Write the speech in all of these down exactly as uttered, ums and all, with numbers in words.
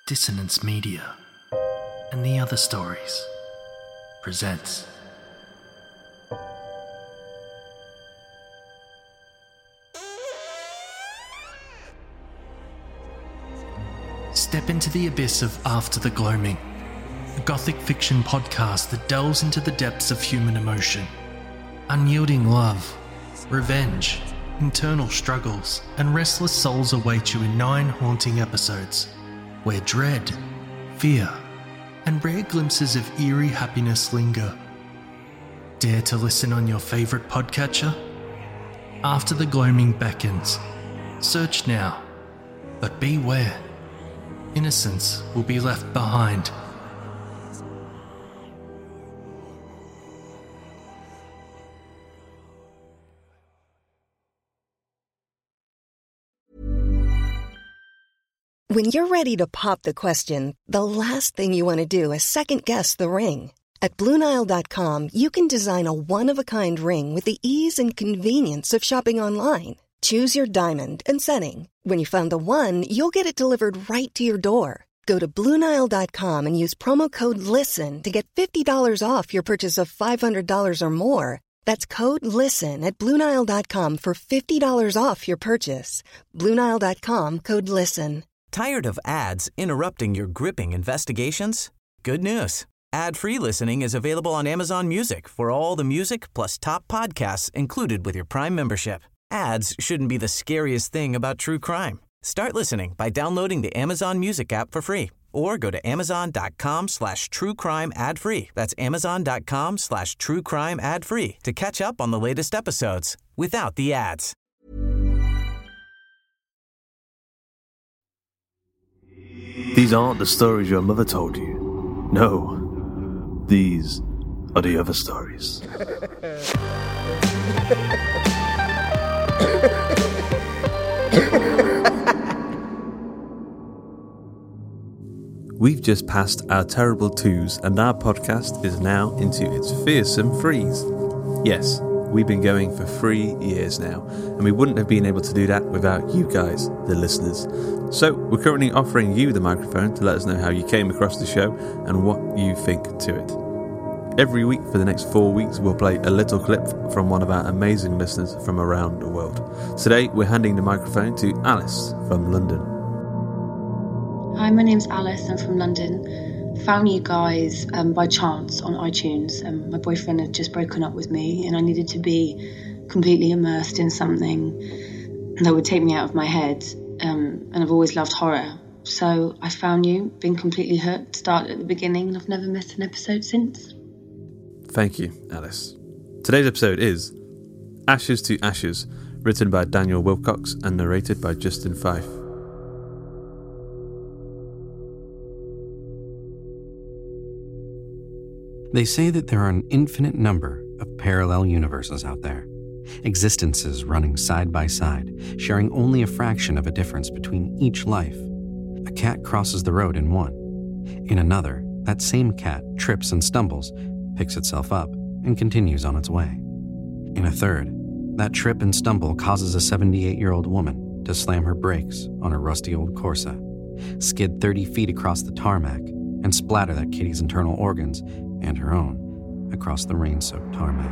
Dissonance Media and the Other Stories presents Step into the abyss of After the Gloaming, a gothic fiction podcast that delves into the depths of human emotion. Unyielding love, revenge, internal struggles, and restless souls await you in nine haunting episodes, where dread, fear, and rare glimpses of eerie happiness linger. Dare to listen on your favourite podcatcher? After the Gloaming beckons. Search now, but beware. Innocence will be left behind. When you're ready to pop the question, the last thing you want to do is second-guess the ring. At Blue Nile dot com, you can design a one-of-a-kind ring with the ease and convenience of shopping online. Choose your diamond and setting. When you find the one, you'll get it delivered right to your door. Go to Blue Nile dot com and use promo code LISTEN to get fifty dollars off your purchase of five hundred dollars or more. That's code LISTEN at Blue Nile dot com for fifty dollars off your purchase. Blue Nile dot com, code LISTEN. Tired of ads interrupting your gripping investigations? Good news. Ad-free listening is available on Amazon Music for all the music plus top podcasts included with your Prime membership. Ads shouldn't be the scariest thing about true crime. Start listening by downloading the Amazon Music app for free or go to amazon.com slash true crime ad free. That's amazon.com slash true crime ad free to catch up on the latest episodes without the ads. These aren't the stories your mother told you. No, these are the other stories. We've just passed our terrible twos and our podcast is now into its fearsome threes. Yes, we've been going for three years now, and we wouldn't have been able to do that without you guys, the listeners. So we're currently offering you the microphone to let us know how you came across the show and what you think to it. Every week for the next four weeks we'll play a little clip from one of our amazing listeners from around the world. Today we're handing the microphone to Alice from London. Hi, my name's Alice. I'm from London. Found you guys um, by chance on iTunes. Um, my boyfriend had just broken up with me and I needed to be completely immersed in something that would take me out of my head. Um, and I've always loved horror. So I found you, been completely hooked, started at the beginning, and I've never missed an episode since. Thank you, Alice. Today's episode is Ashes to Ashes, written by Daniel Wilcox and narrated by Justin Fife. They say that there are an infinite number of parallel universes out there, existences running side by side, sharing only a fraction of a difference between each life. A cat crosses the road in one. In another, that same cat trips and stumbles, picks itself up, and continues on its way. In a third, that trip and stumble causes a seventy-eight-year-old woman to slam her brakes on a rusty old Corsa, skid thirty feet across the tarmac, and splatter that kitty's internal organs and her own across the rain-soaked tarmac.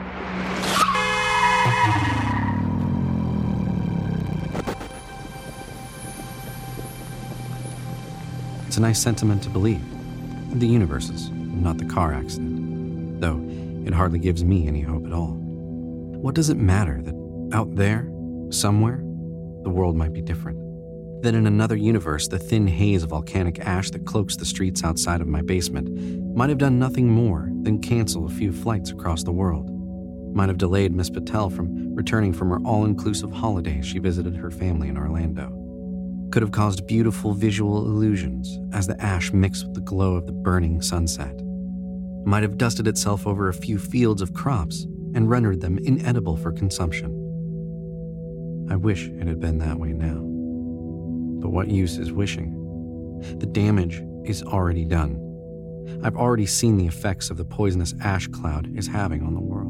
It's a nice sentiment to believe. The universes, not the car accident. Though it hardly gives me any hope at all. What does it matter that out there, somewhere, the world might be different? That in another universe, the thin haze of volcanic ash that cloaks the streets outside of my basement might have done nothing more than cancel a few flights across the world. Might have delayed Miss Patel from returning from her all-inclusive holiday she visited her family in Orlando. Could have caused beautiful visual illusions as the ash mixed with the glow of the burning sunset. Might have dusted itself over a few fields of crops and rendered them inedible for consumption. I wish it had been that way now. But what use is wishing? The damage is already done. I've already seen the effects of the poisonous ash cloud is having on the world.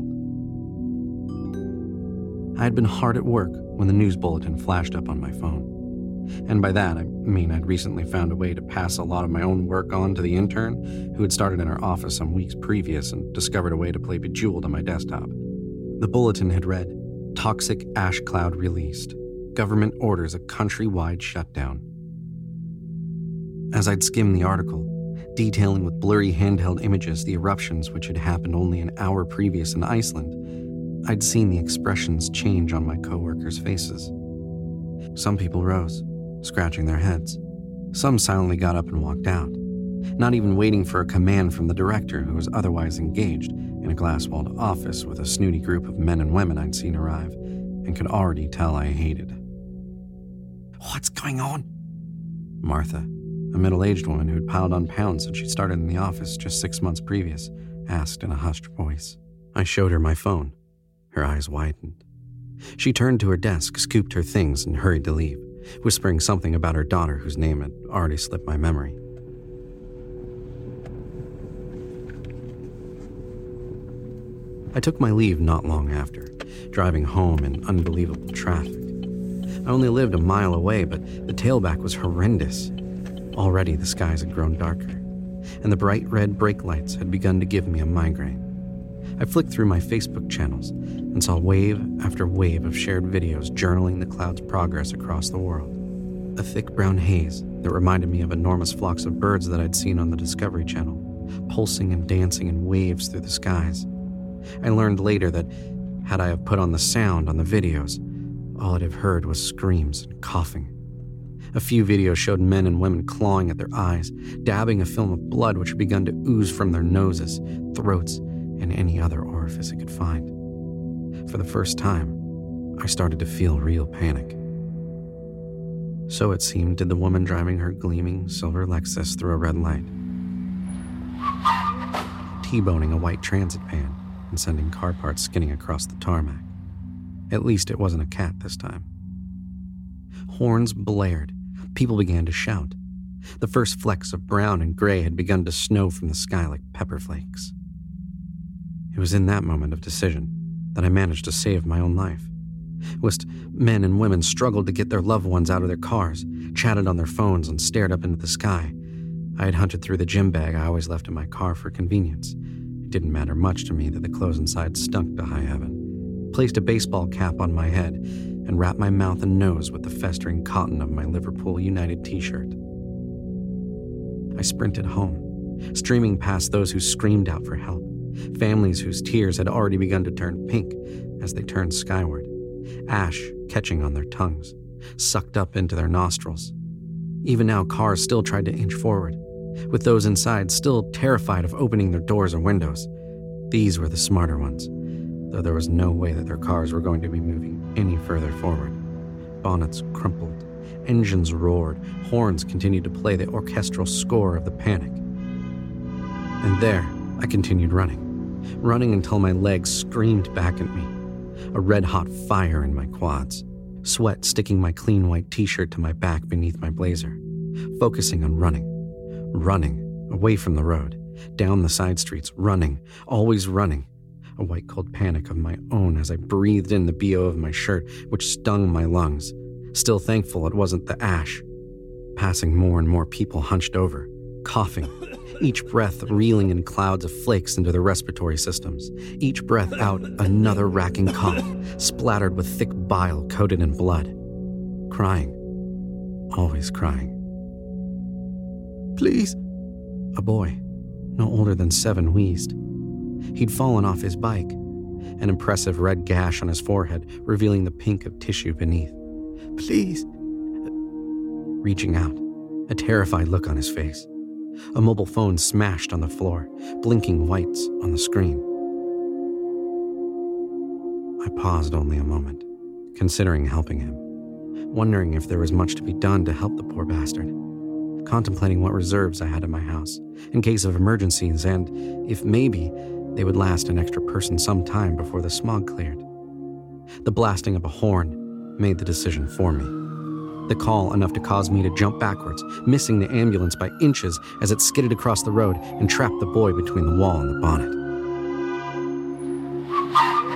I had been hard at work when the news bulletin flashed up on my phone. And by that, I mean I'd recently found a way to pass a lot of my own work on to the intern, who had started in our office some weeks previous and discovered a way to play Bejeweled on my desktop. The bulletin had read, "Toxic ash cloud released. Government orders a countrywide shutdown." As I'd skimmed the article, detailing with blurry handheld images the eruptions which had happened only an hour previous in Iceland, I'd seen the expressions change on my coworkers' faces. Some people rose, scratching their heads. Some silently got up and walked out, not even waiting for a command from the director, who was otherwise engaged in a glass-walled office with a snooty group of men and women I'd seen arrive and could already tell I hated. "What's going on?" Martha, a middle-aged woman who'd piled on pounds since she started in the office just six months previous, asked in a hushed voice. I showed her my phone. Her eyes widened. She turned to her desk, scooped her things, and hurried to leave, whispering something about her daughter whose name had already slipped my memory. I took my leave not long after, driving home in unbelievable traffic. I only lived a mile away, but the tailback was horrendous. Already the skies had grown darker, and the bright red brake lights had begun to give me a migraine. I flicked through my Facebook channels and saw wave after wave of shared videos journaling the cloud's progress across the world. A thick brown haze that reminded me of enormous flocks of birds that I'd seen on the Discovery Channel, pulsing and dancing in waves through the skies. I learned later that, had I have put on the sound on the videos, all I'd have heard was screams and coughing. A few videos showed men and women clawing at their eyes, dabbing a film of blood which had begun to ooze from their noses, throats, and any other orifice it could find. For the first time, I started to feel real panic. So it seemed did the woman driving her gleaming silver Lexus through a red light, T-boning a white transit van and sending car parts skidding across the tarmac. At least it wasn't a cat this time. Horns blared. People began to shout. The first flecks of brown and gray had begun to snow from the sky like pepper flakes. It was in that moment of decision that I managed to save my own life. Whilst men and women struggled to get their loved ones out of their cars, chatted on their phones, and stared up into the sky, I had hunted through the gym bag I always left in my car for convenience. It didn't matter much to me that the clothes inside stunk to high heaven, placed a baseball cap on my head, and wrapped my mouth and nose with the festering cotton of my Liverpool United t-shirt. I sprinted home, streaming past those who screamed out for help, families whose tears had already begun to turn pink as they turned skyward, ash catching on their tongues, sucked up into their nostrils. Even now, cars still tried to inch forward, with those inside still terrified of opening their doors or windows. These were the smarter ones, though there was no way that their cars were going to be moving any further forward. Bonnets crumpled, engines roared, horns continued to play the orchestral score of the panic. And there, I continued running, running until my legs screamed back at me, a red-hot fire in my quads, sweat sticking my clean white t-shirt to my back beneath my blazer, focusing on running, running, away from the road, down the side streets, running, always running, a white cold panic of my own as I breathed in the B O of my shirt, which stung my lungs, still thankful it wasn't the ash. Passing more and more people hunched over, coughing, each breath reeling in clouds of flakes into their respiratory systems, each breath out another racking cough, splattered with thick bile coated in blood. Crying, always crying. "Please," a boy, no older than seven, wheezed. He'd fallen off his bike, an impressive red gash on his forehead revealing the pink of tissue beneath. "Please." Reaching out, a terrified look on his face. A mobile phone smashed on the floor, blinking whites on the screen. I paused only a moment, considering helping him, wondering if there was much to be done to help the poor bastard, contemplating what reserves I had in my house, in case of emergencies, and if maybe they would last an extra person some time before the smog cleared. The blasting of a horn made the decision for me. The call enough to cause me to jump backwards, missing the ambulance by inches as it skidded across the road and trapped the boy between the wall and the bonnet.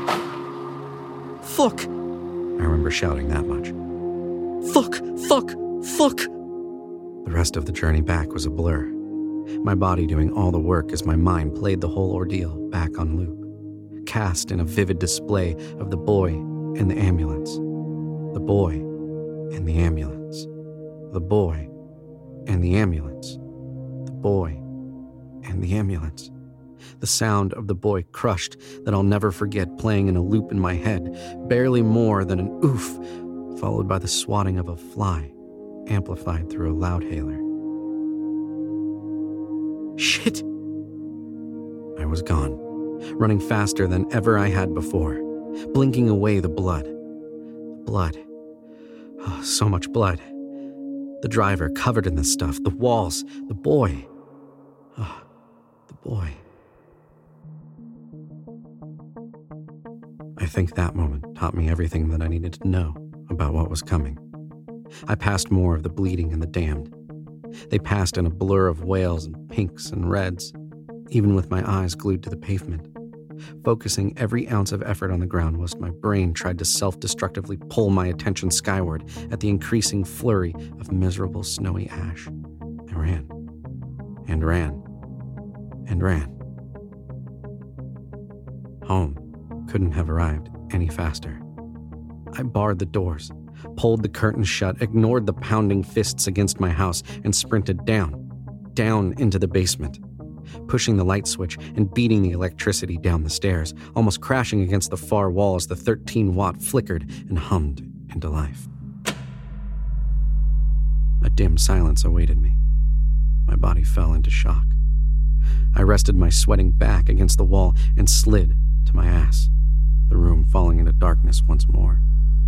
"Fuck!" I remember shouting that much. "Fuck! Fuck! Fuck! The rest of the journey back was a blur. My body doing all the work as my mind played the whole ordeal back on loop, cast in a vivid display of the boy and the ambulance. The boy and the ambulance. The boy and the ambulance. The boy and the ambulance. The sound of the boy crushed that I'll never forget playing in a loop in my head, barely more than an oof, followed by the swatting of a fly, amplified through a loudhailer. Shit! I was gone, running faster than ever I had before, blinking away the blood. Blood. Oh, so much blood. The driver covered in this stuff, the walls, the boy. Oh, the boy. I think that moment taught me everything that I needed to know about what was coming. I passed more of the bleeding and the damned. They passed in a blur of wails and pinks and reds, even with my eyes glued to the pavement. Focusing every ounce of effort on the ground whilst my brain tried to self-destructively pull my attention skyward at the increasing flurry of miserable snowy ash. I ran, and ran, and ran. Home couldn't have arrived any faster. I barred the doors, pulled the curtains shut, ignored the pounding fists against my house, and sprinted down, down into the basement, pushing the light switch and beating the electricity down the stairs, almost crashing against the far wall as the thirteen watt flickered and hummed into life. A dim silence awaited me. My body fell into shock. I rested my sweating back against the wall and slid to my ass, the room falling into darkness once more.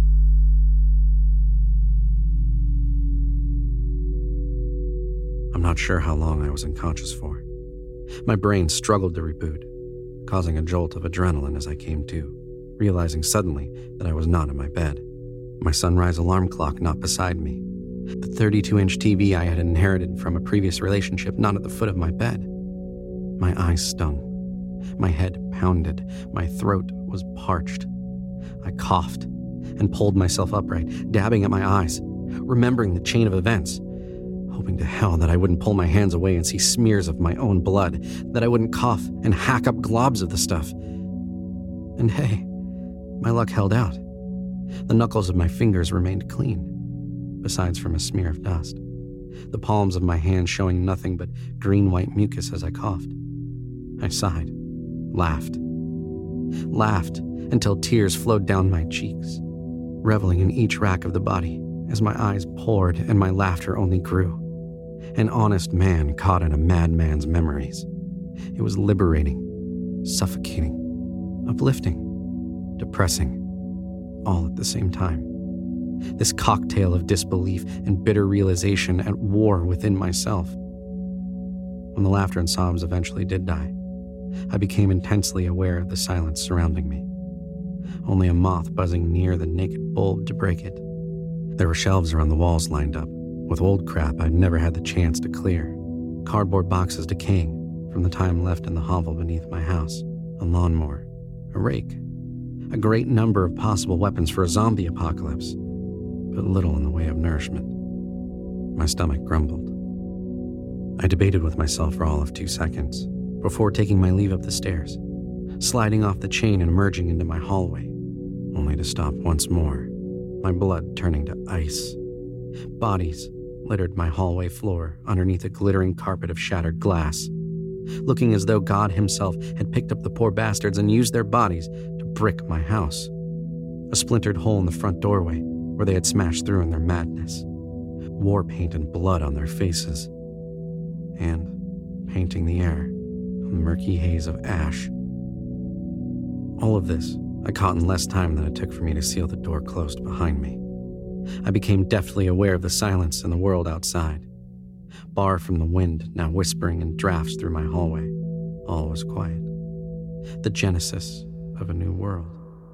I'm not sure how long I was unconscious for. My brain struggled to reboot, causing a jolt of adrenaline as I came to, realizing suddenly that I was not in my bed. My sunrise alarm clock not beside me. The thirty-two inch T V I had inherited from a previous relationship not at the foot of my bed. My eyes stung. My head pounded. My throat was parched. I coughed and pulled myself upright, dabbing at my eyes, remembering the chain of events, hoping to hell that I wouldn't pull my hands away and see smears of my own blood, that I wouldn't cough and hack up globs of the stuff. And hey, my luck held out. The knuckles of my fingers remained clean, besides from a smear of dust, the palms of my hands showing nothing but green-white mucus as I coughed. I sighed, laughed, laughed until tears flowed down my cheeks, reveling in each rack of the body as my eyes poured and my laughter only grew. An honest man caught in a madman's memories. It was liberating, suffocating, uplifting, depressing, all at the same time. This cocktail of disbelief and bitter realization at war within myself. When the laughter and sobs eventually did die, I became intensely aware of the silence surrounding me. Only a moth buzzing near the naked bulb to break it. There were shelves around the walls lined up, with old crap I'd never had the chance to clear. Cardboard boxes decaying from the time left in the hovel beneath my house. A lawnmower, a rake, a great number of possible weapons for a zombie apocalypse, but little in the way of nourishment. My stomach grumbled. I debated with myself for all of two seconds before taking my leave up the stairs, sliding off the chain and emerging into my hallway, only to stop once more, my blood turning to ice. Bodies littered my hallway floor underneath a glittering carpet of shattered glass, looking as though God himself had picked up the poor bastards and used their bodies to brick my house. A splintered hole in the front doorway where they had smashed through in their madness. War paint and blood on their faces. And, painting the air, a murky haze of ash. All of this I caught in less time than it took for me to seal the door closed behind me. I became deftly aware of the silence in the world outside. Bar from the wind now whispering in drafts through my hallway, all was quiet. The genesis of a new world.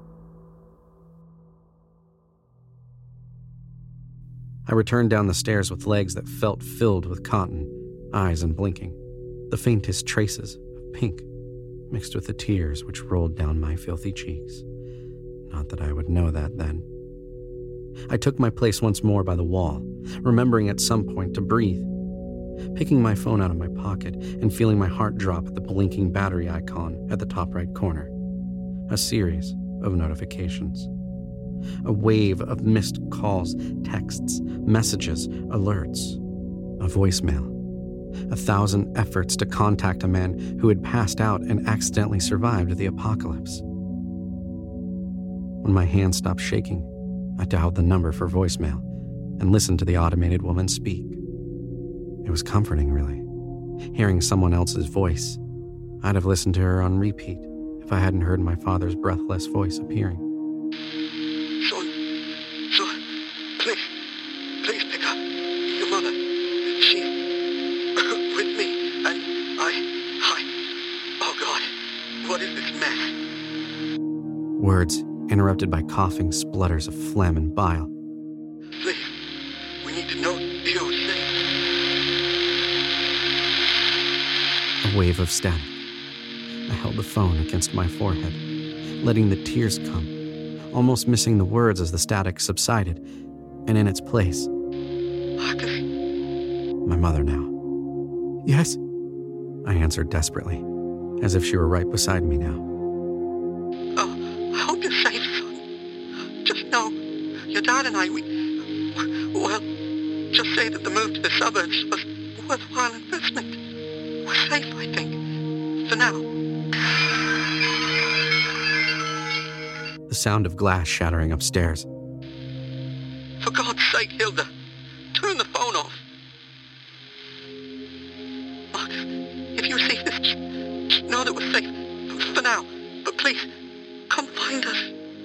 I returned down the stairs with legs that felt filled with cotton, eyes unblinking, the faintest traces of pink mixed with the tears which rolled down my filthy cheeks. Not that I would know that then. I took my place once more by the wall, remembering at some point to breathe. Picking my phone out of my pocket and feeling my heart drop at the blinking battery icon at the top right corner. A series of notifications. A wave of missed calls, texts, messages, alerts. A voicemail. A thousand efforts to contact a man who had passed out and accidentally survived the apocalypse. When my hand stopped shaking, I dialed the number for voicemail and listened to the automated woman speak. It was comforting, really. Hearing someone else's voice. I'd have listened to her on repeat if I hadn't heard my father's breathless voice appearing. Son, son, please, please pick up. Your mother, she's with me, and I, I, oh God, what is this mess? Words interrupted by coughing splutters of phlegm and bile. Please, we need to know you're safe. A wave of static. I held the phone against my forehead, letting the tears come, almost missing the words as the static subsided, and in its place, Marcus. My mother now. Yes, I answered desperately, as if she were right beside me now. Oh, I hope you're safe, son. Just know, your dad and I, we, well, just say that the move to the suburbs was a worthwhile investment. We're safe, I think, for now. The sound of glass shattering upstairs. For God's sake, Hilda, turn the phone off. Max, if you receive this, just, just know that we're safe for now. But please, come find us.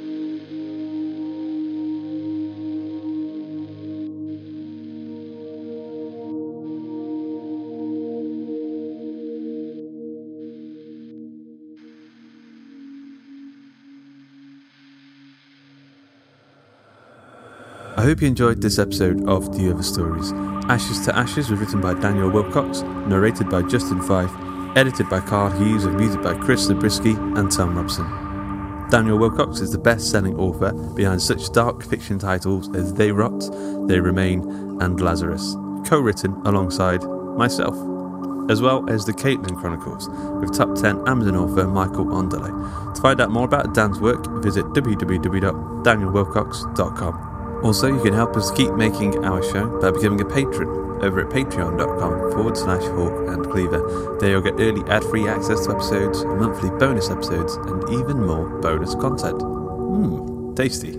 I hope you enjoyed this episode of The Other Stories. Ashes to Ashes was written by Daniel Wilcox, narrated by Justin Fife, edited by Carl Hughes, and music by Chris Zabriskie and Tom Robson. Daniel Wilcox is the best-selling author behind such dark fiction titles as They Rot, They Remain, and Lazarus, co-written alongside myself, as well as the Caitlin Chronicles, with top ten Amazon author Michael Onderley. To find out more about Dan's work, visit w w w dot daniel wilcox dot com. Also, you can help us keep making our show by becoming a patron over at patreon.com forward slash Hawk and Cleaver. There you'll get early ad-free access to episodes, monthly bonus episodes, and even more bonus content. Mmm, tasty.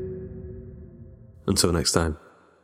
Until next time.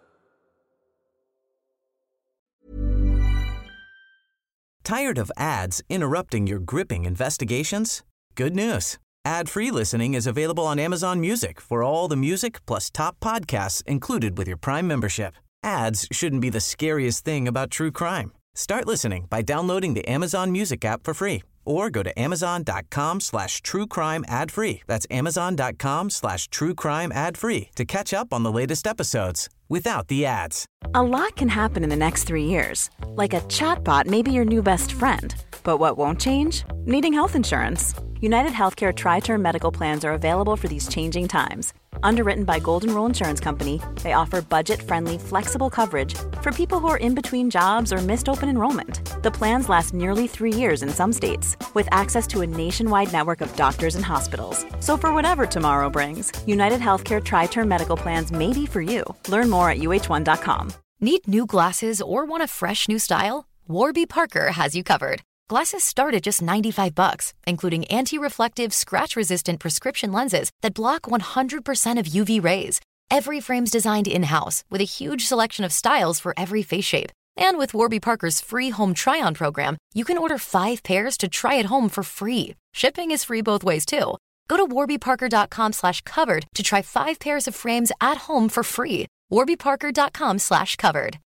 Tired of ads interrupting your gripping investigations? Good news. Ad-free listening is available on Amazon Music for all the music plus top podcasts included with your Prime membership. Ads shouldn't be the scariest thing about true crime. Start listening by downloading the Amazon Music app for free or go to amazon.com slash true crime ad free. That's amazon.com slash true crime ad free to catch up on the latest episodes without the ads. A lot can happen in the next three years. Like a chatbot may be your new best friend. But what won't change? Needing health insurance. United Healthcare Tri-Term Medical Plans are available for these changing times. Underwritten by Golden Rule Insurance Company, they offer budget-friendly, flexible coverage for people who are in between jobs or missed open enrollment. The plans last nearly three years in some states, with access to a nationwide network of doctors and hospitals. So for whatever tomorrow brings, United Healthcare Tri-Term Medical Plans may be for you. Learn more at u h one dot com. Need new glasses or want a fresh new style? Warby Parker has you covered. Glasses start at just ninety-five bucks, including anti-reflective, scratch-resistant prescription lenses that block one hundred percent of U V rays. Every frame's designed in-house with a huge selection of styles for every face shape. And with Warby Parker's free home try-on program, you can order five pairs to try at home for free. Shipping is free both ways, too. Go to warbyparker.com slash covered to try five pairs of frames at home for free. warbyparker.com slash covered.